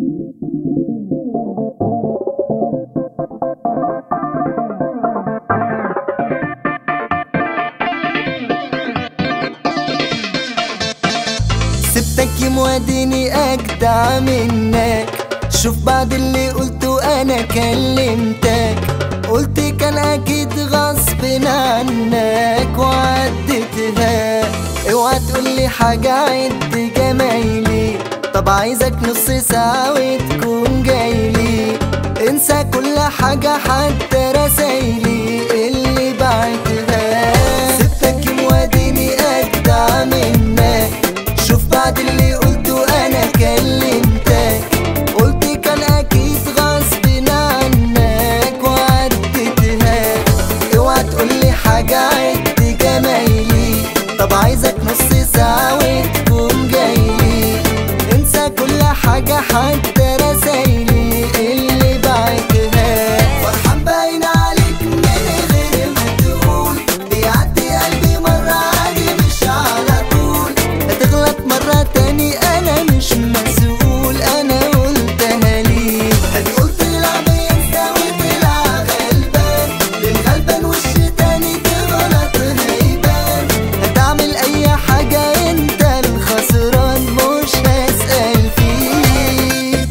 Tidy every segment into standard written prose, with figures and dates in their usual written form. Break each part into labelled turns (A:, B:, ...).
A: سبتك يموديني اجدع منك، شوف بعد اللي قلته انا كلمتك، قلت كان اكيد غصب عنك وعدتها. اوعى تقولي حاجة عد جمايلي، طب عايزك نص ساعة وتكون جايلي، انسى كل حاجة حتى رسايلي اللي بعتها. سبتك يموديني اجدع منك، شوف بعد اللي قلته انا كلمتك، قلت كان اكيد غصب عنك وعدتها. اوعى تقولي حاجة عد جمايلي، طب عايزك نص ساعة وتكون جايلي، انسى كل حاجة حتى رسايلي اللي بعتها. فرحان باين عليك من غير ما تقول، بيعدي قلبي مرة عادي مش على طول، هتغلط مرة تاني انا مش مسؤول، انا قلتها ليك. هتقول تلعب ينسى وتلعب غلبان، للغلبان وش تاني تغلط هيبان، هتعمل اي حاجة انت الخسران مش هسأل فيك.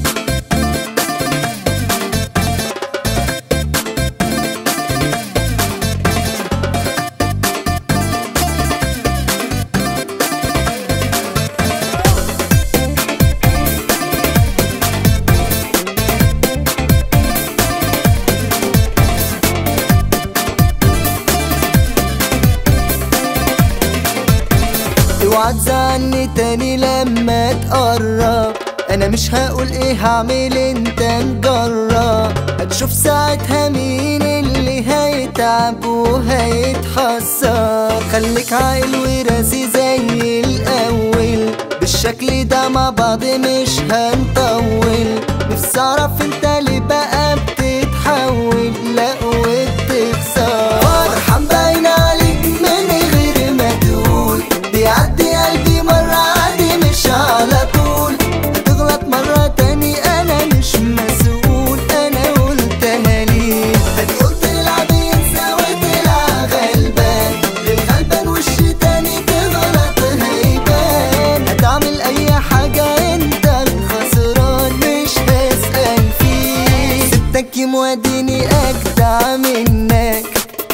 A: اوعى تزعلني تاني لما تقرب، انا مش هقول ايه هعمل انت نجرب، هتشوف ساعتها مين اللي هيتعب وهيتحسر. خليك عاقل وراسي زي الاول، بالشكل ده مع بعض مش هنطول، نفسي اعرف انت ليه بقى بتتحول لا وبتخسر. فرحان باين عليك من غير ما تقول، بيعدي قلبي مرة عادي مش على طول، هتغلط مرة تاني أنا مش مسؤول، أنا قلتها ليك. هتقول تلعب ينسى وتلعب غلبان، للغلبان وش تاني تغلط هيبان، هتعمل أي حاجة أنت الخسران مش هسأل فيك. سبتك يموديني أجدع منك،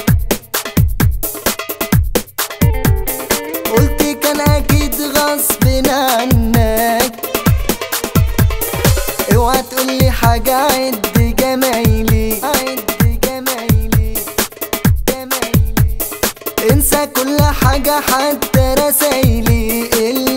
A: قلت كان اكيد غصب عنك. اوعى تقولي حاجة عد جمايلي، عد جمايلي جمايلي، انسى كل حاجة حتى رسايلي.